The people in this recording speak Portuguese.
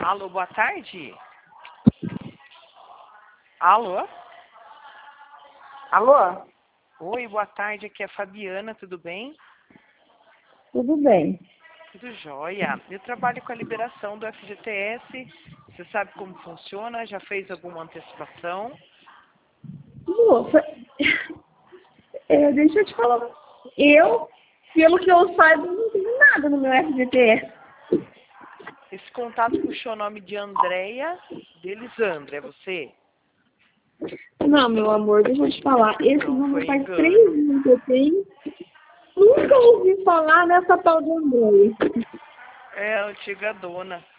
Alô, boa tarde. Alô? Alô? Oi, boa tarde. Aqui é a Fabiana, tudo bem? Tudo bem. Tudo jóia. Eu trabalho com a liberação do FGTS. Você sabe como funciona? Já fez alguma antecipação? Moça, deixa eu te falar. Pelo que eu saiba, não tenho nada no meu FGTS. Esse contato puxou o nome de Andréia Delisandro, é você? Não, meu amor, deixa eu te falar. Esse Então, número foi faz engano. 3 anos que eu tenho. Nunca ouvi falar nessa tal de Andréia. É a antiga dona.